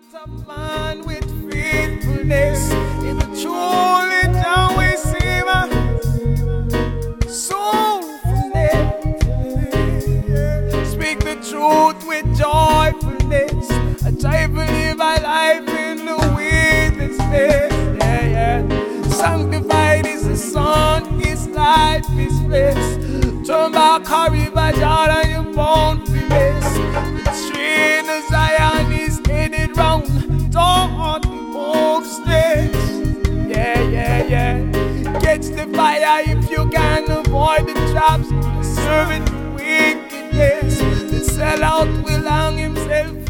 of man with faithfulness, if truly down we see my soulfulness. Speak the truth with joyfulness. I try to live my life in the witnessness. Yeah, yeah. Sanctified is the sun, His life is bliss. Turn back, hurry by Jordan, you're born for this. The train of Zion is headed round, don't hopeless. Yeah, yeah, yeah. Catch the fire if you can avoid the traps of the servant wickedness. The sellout will hang himself